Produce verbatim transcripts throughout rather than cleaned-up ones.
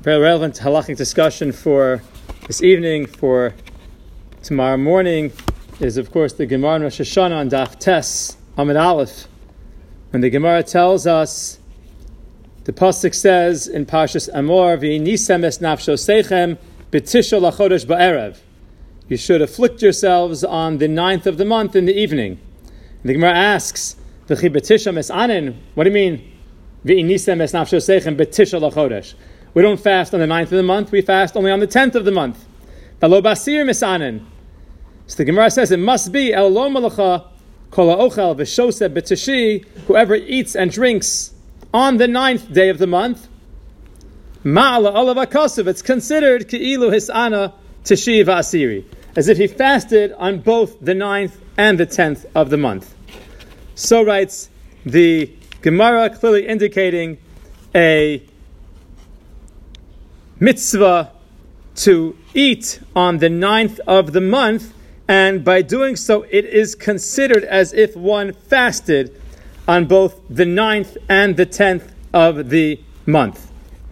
very relevant halachic discussion for this evening, for tomorrow morning, is of course the Gemara in Rosh Hashanah on Daf Tes Amud Aleph. When the Gemara tells us, the pasuk says in Parshas Amor, "V'nisem es nafsho seichem b'tisha lachodesh ba'erev." You should afflict yourselves on the ninth of the month in the evening. And the Gemara asks, "V'chi b'tisha mes anin?" What do you mean? "V'nisem es nafsho seichem b'tisha lachodesh." We don't fast on the ninth of the month. We fast only on the tenth of the month. V'lo basir mes anin. So the Gemara says it must be El lo malacha kol ha'ochel v'shoseh b'tishi, whoever eats and drinks on the ninth day of the month. Ma'ala olav ha'kosav, it's considered ki'ilu his'ana tishi v'asiri, as if he fasted on both the ninth and the tenth of the month. So writes the Gemara, clearly indicating a mitzvah to eat on the ninth of the month, and by doing so, it is considered as if one fasted on both the ninth and the tenth of the month.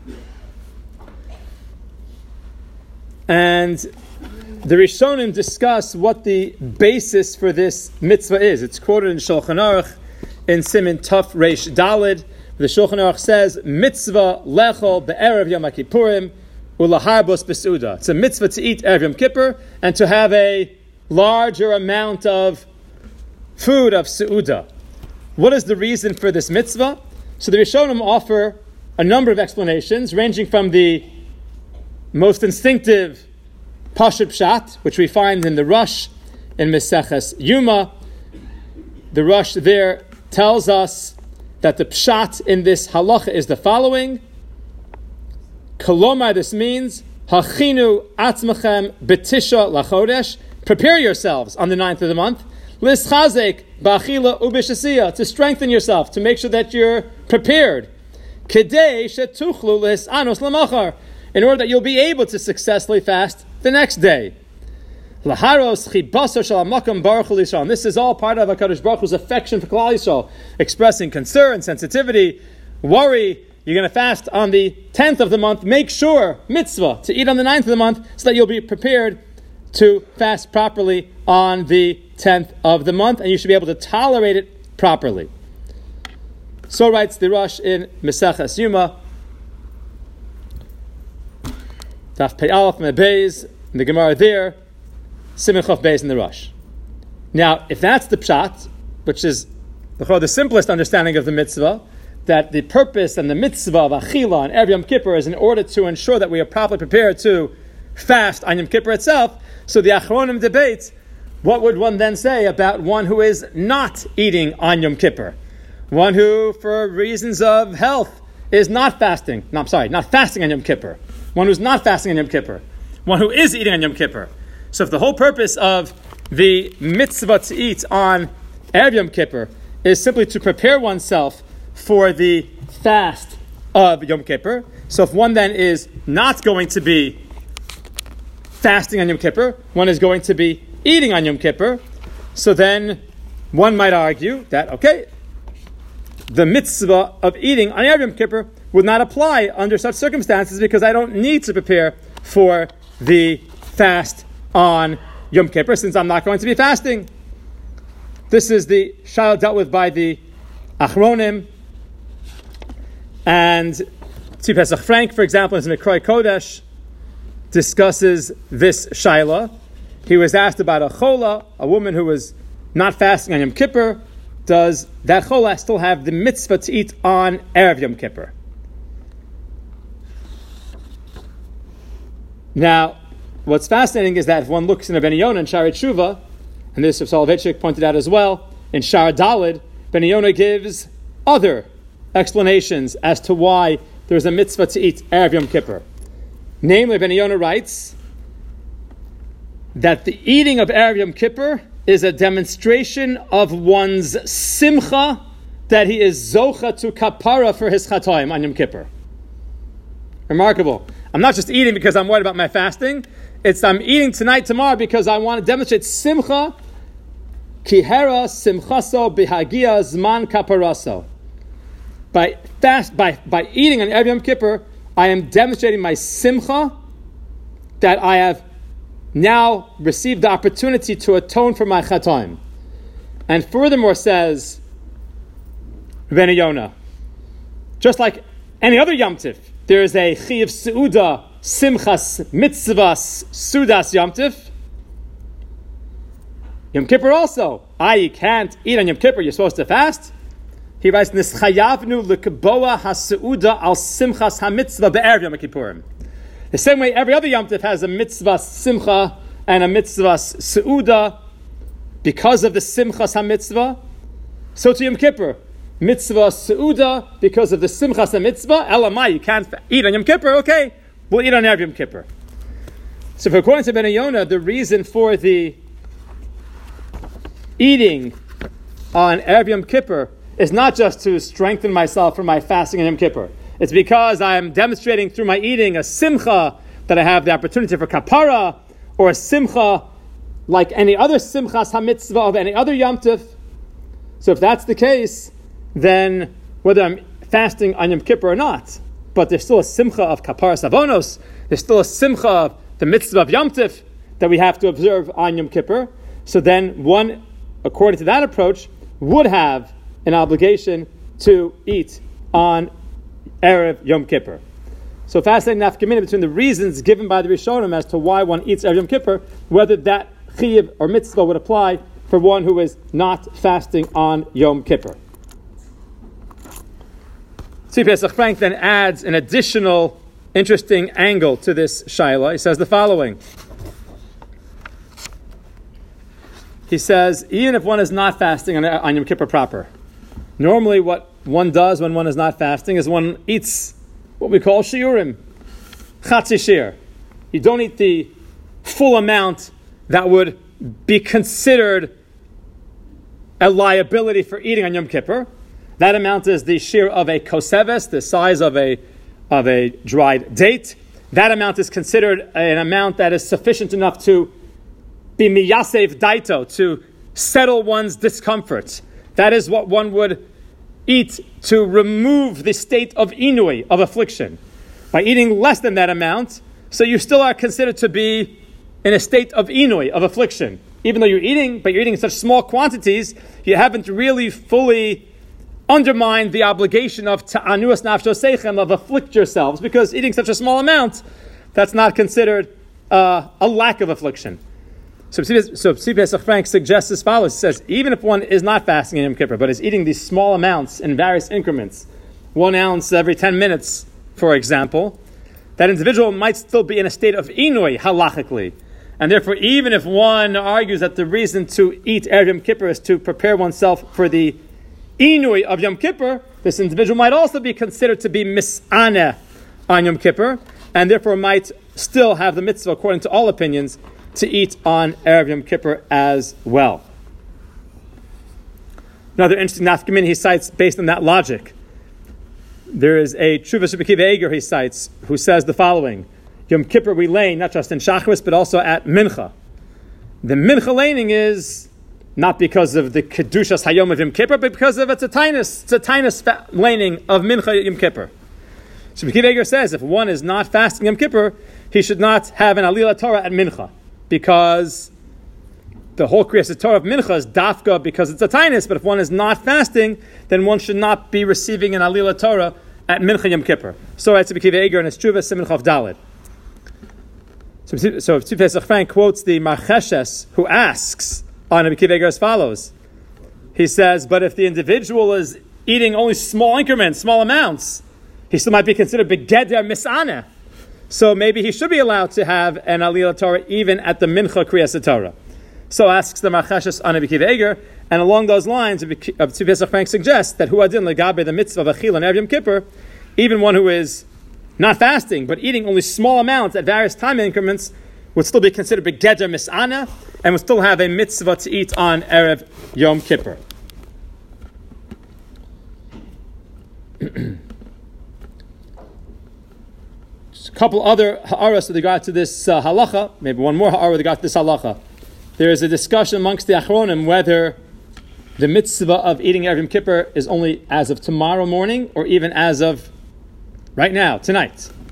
And the Rishonim discuss what the basis for this mitzvah is. It's quoted in Shulchan Aruch in Siman Tuf Reish Daled. The Shulchan Aruch says, "Mitzvah lechol be'erev Yom Kippurim ulaharbos besuda." It's a mitzvah to eat erev Yom Kippur and to have a larger amount of food of seuda. What is the reason for this mitzvah? So the Rishonim offer a number of explanations, ranging from the most instinctive Pashut Pshat, which we find in the Rush in Meseches Yuma. The Rush there tells us that the Pshat in this halacha is the following. Kolomar, this means, Hachinu atzmachem betisha lachodesh, prepare yourselves on the ninth of the month, lischazek ba'achila ubishasiya, to strengthen yourself, to make sure that you're prepared, kedei shetuchlu lis'anos lamachar, in order that you'll be able to successfully fast the next day. Laharos chibaso shel hamakam baruch hu Yisrael. This is all part of HaKadosh Baruch Hu's affection for Klal Yisrael, expressing concern, sensitivity, worry. You're going to fast on the tenth of the month. Make sure, mitzvah, to eat on the ninth of the month so that you'll be prepared to fast properly on the tenth of the month, and you should be able to tolerate it properly. So writes the Rush in Meseches Yuma, Daf Pei Aleph Mebeis, in the Gemara there, Siman Chof Beis in the Rush. Now, if that's the pshat, which is the simplest understanding of the mitzvah, that the purpose and the mitzvah of Achila on Erev Yom Kippur is in order to ensure that we are properly prepared to fast on Yom Kippur itself, so the Achronim debate, what would one then say about one who is not eating on Yom Kippur? One who, for reasons of health, is not fasting. No, I'm sorry, not fasting on Yom Kippur. One who's not fasting on Yom Kippur. One who is eating on Yom Kippur. So if the whole purpose of the mitzvah to eat on Erev Yom Kippur is simply to prepare oneself for the fast of Yom Kippur, so if one then is not going to be fasting on Yom Kippur, one is going to be eating on Yom Kippur, so then one might argue that, okay, the mitzvah of eating on Yom Kippur would not apply under such circumstances because I don't need to prepare for the fast on Yom Kippur since I'm not going to be fasting. This is the shayla dealt with by the Achronim, and Tzvi Pesach Frank, for example, in Nekroi Kodesh, discusses this shayla. He was asked about a chola, a woman who was not fasting on Yom Kippur. Does that chola still have the mitzvah to eat on Erev Yom Kippur? Now, what's fascinating is that if one looks in a Ben Yonah and Sha'arei Tshuva, and this Soloveitchik pointed out as well, in Sha'ar Daled, Ben Yonah gives other explanations as to why there's a mitzvah to eat Erev Yom Kippur. Namely, Ben Yonah writes that the eating of Erev Yom Kippur is a demonstration of one's simcha that he is zocha to kapara for his chatoim on Yom Kippur. Remarkable. I'm not just eating because I'm worried about my fasting. It's I'm eating tonight, tomorrow, because I want to demonstrate simcha, kihera simchaso bihagia zman kaparaso. By fast, by, by eating on Erev Yom Kippur, I am demonstrating my simcha that I have now received the opportunity to atone for my chatoim. And furthermore says Rebbeinu Yonah, just like any other Yom Tif, there is a Chiyuv Seuda, Simchas, Mitzvahs, Sudas Yom Tif. Yom Kippur also. Ah, you can't eat on Yom Kippur, you're supposed to fast. He writes, Nischayavnu l'keboa ha-seuda al simchas ha-mitzvah be'erev Yom Kippurim. The same way every other Yom Tif has a mitzvah simcha and a mitzvah seuda because of the simchas ha-mitzvah, so to Yom Kippur. Mitzvah seuda because of the simchas ha-mitzvah. Elamai, you can't eat on Yom Kippur, okay, we'll eat on Erev Yom Kippur. So according to Rebbeinu Yonah, the reason for the eating on Erev Yom Kippur is not just to strengthen myself for my fasting on Yom Kippur. It's because I am demonstrating through my eating a simcha that I have the opportunity for kapara, or a simcha like any other simchas ha-mitzvah of any other Yom Tif. So if that's the case, then whether I'm fasting on Yom Kippur or not, but there's still a simcha of kapara savonos, there's still a simcha of the mitzvah of Yom Tif that we have to observe on Yom Kippur. So then one, according to that approach, would have an obligation to eat on Erev Yom Kippur. So fascinating nafkamina between the reasons given by the Rishonim as to why one eats Erev Yom Kippur, whether that chiyuv or mitzvah would apply for one who is not fasting on Yom Kippur. Tzvi Pesach Frank then adds an additional interesting angle to this shaila. He says the following. He says, even if one is not fasting on, on Yom Kippur proper, normally what one does when one is not fasting is one eats what we call shiurim, chatzi shir. You don't eat the full amount that would be considered a liability for eating on Yom Kippur. That amount is the shir of a koseves, the size of a of a dried date. That amount is considered an amount that is sufficient enough to be miyasev daito, to settle one's discomfort. That is what one would eat to remove the state of inui, of affliction. By eating less than that amount, so you still are considered to be in a state of inui, of affliction. Even though you're eating, but you're eating in such small quantities, you haven't really fully undermined the obligation of ta'anuas nafsho seichem, of afflict yourselves, because eating such a small amount, that's not considered uh, a lack of affliction. So Tzvi Pesach Frank suggests as follows. He says, even if one is not fasting in Yom Kippur, but is eating these small amounts in various increments, one ounce every ten minutes, for example, that individual might still be in a state of inui, halachically. And therefore, even if one argues that the reason to eat Erev Yom Kippur is to prepare oneself for the inui of Yom Kippur, this individual might also be considered to be mis'aneh on Yom Kippur, and therefore might still have the mitzvah, according to all opinions, to eat on Erev Yom Kippur as well. Another interesting nafkamin he cites based on that logic. There is a Tshuvas Rebbe Akiva Eiger he cites, who says the following: Yom Kippur we lane not just in Shachris but also at Mincha. The Mincha laning is not because of the Kedushas Hayom of Yom Kippur, but because of it's a tinus, it's a tinus laning of Mincha Yom Kippur. So Rebbe Akiva Eiger says if one is not fasting Yom Kippur, he should not have an Alila Torah at Mincha, because the whole Kriyas Torah of Mincha is dafka because it's a tinus, but if one is not fasting, then one should not be receiving an Alila Torah at Mincha Yom Kippur. So it's Rebbe Akiva Eiger and his Tshuvah Siman Chav Daled. So, so Tzvi Pesach Frank quotes the Marcheshes, who asks on Rebbe Akiva Eiger as follows. He says, but if the individual is eating only small increments, small amounts, he still might be considered begeder mis'aneh. So maybe he should be allowed to have an Alila Torah even at the Mincha Kriyas Torah. So asks the Marcheshes on Rebbe Akiva Eiger, and along those lines, Tzvi Pesach Frank suggests that huadin legabe the mitzvah of achil on Erev Yom Kippur, even one who is not fasting but eating only small amounts at various time increments would still be considered begeder mis'ana and would still have a mitzvah to eat on Erev Yom Kippur. Just a couple other ha'aras with regard to this uh, halacha, maybe one more ha'ara with regard to this halacha. There is a discussion amongst the achronim whether the mitzvah of eating Erev Yom Kippur is only as of tomorrow morning or even as of right now, tonight.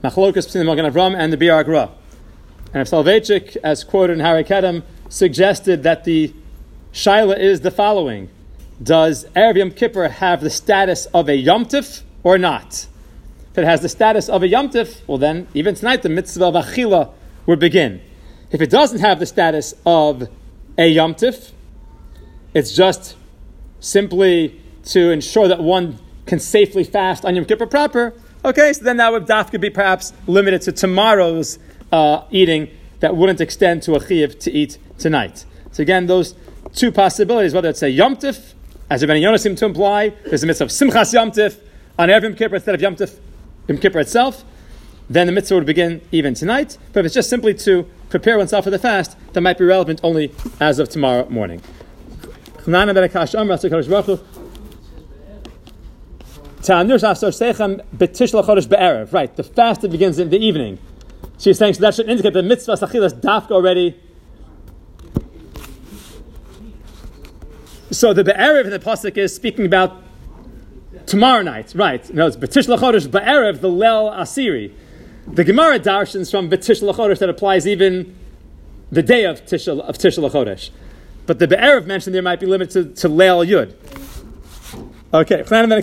Machlokas between the Magen Avram and the Biur Gra. And if Soloveitchik, as quoted in Harry Kedem, suggested that the shaila is the following: does Erev Yom Kippur have the status of a Yom Tif or not? If it has the status of a Yom Tif, well then, even tonight, the mitzvah of Achila would begin. If it doesn't have the status of a Yom Tif, it's just simply to ensure that one can safely fast on Yom Kippur proper, okay, so then that would dafka be perhaps limited to tomorrow's uh, eating that wouldn't extend to a chiyuv to eat tonight. So again, those two possibilities, whether it's a Yom Tif, as Rabbeinu Yonah seemed to imply, there's a mitzvah of Simchas Yom Tif on Erev Yom Kippur instead of Yom Tif, Yom Kippur itself, then the mitzvah would begin even tonight. But if it's just simply to prepare oneself for the fast, that might be relevant only as of tomorrow morning. Right, the fast that begins in the evening. She's saying so that should indicate the mitzvah sachilas dafka already. So the be'erev in the pasuk is speaking about tomorrow night, right? No, it's b'tish l'chodesh be'erev, the lel asiri. The Gemara darshans from b'tish l'chodesh that applies even the day of tish of tish l'chodesh. But the be'erev mentioned there might be limited to, to leil yud. Okay.